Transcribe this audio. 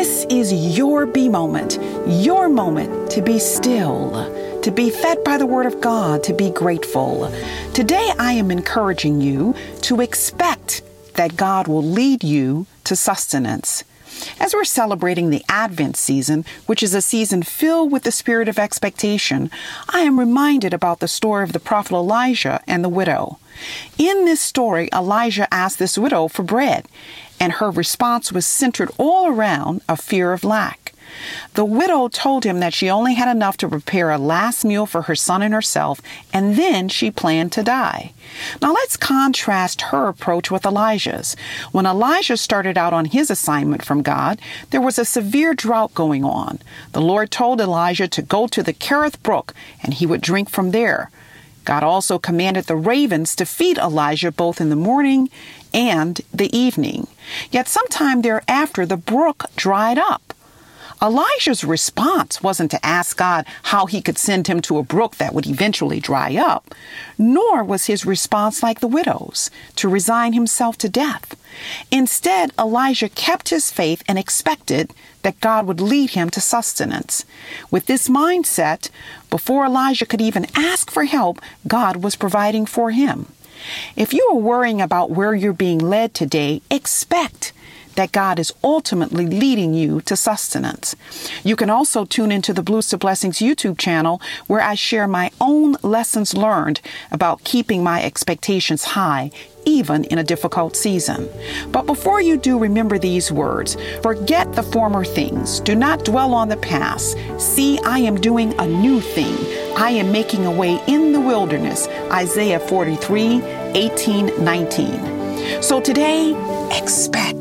This is your be moment, your moment to be still, to be fed by the Word of God, to be grateful. Today, I am encouraging you to expect that God will lead you to sustenance. As we're celebrating the Advent season, which is a season filled with the spirit of expectation, I am reminded about the story of the prophet Elijah and the widow. In this story, Elijah asked this widow for bread, and her response was centered all around a fear of lack. The widow told him that she only had enough to prepare a last meal for her son and herself, and then she planned to die. Now let's contrast her approach with Elijah's. When Elijah started out on his assignment from God, there was a severe drought going on. The Lord told Elijah to go to the Kerith Brook, and he would drink from there. God also commanded the ravens to feed Elijah both in the morning and the evening. Yet sometime thereafter, the brook dried up. Elijah's response wasn't to ask God how he could send him to a brook that would eventually dry up, nor was his response like the widow's, to resign himself to death. Instead, Elijah kept his faith and expected that God would lead him to sustenance. With this mindset, before Elijah could even ask for help, God was providing for him. If you are worrying about where you're being led today, expect that God is ultimately leading you to sustenance. You can also tune into the Blues to Blessings YouTube channel, where I share my own lessons learned about keeping my expectations high, even in a difficult season. But before you do, remember these words: forget the former things. Do not dwell on the past. See, I am doing a new thing. I am making a way in the wilderness. Isaiah 43:18-19. So today, expect